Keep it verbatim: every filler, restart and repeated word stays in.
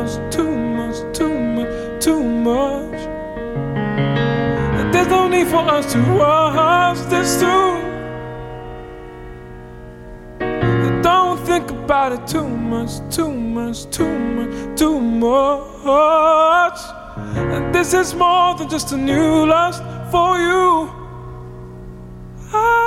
much, too much, too much, too much. There's no need for us to rush this too. Don't think about it too much, too much, too much, too much. And this is more than just a new lust for you. I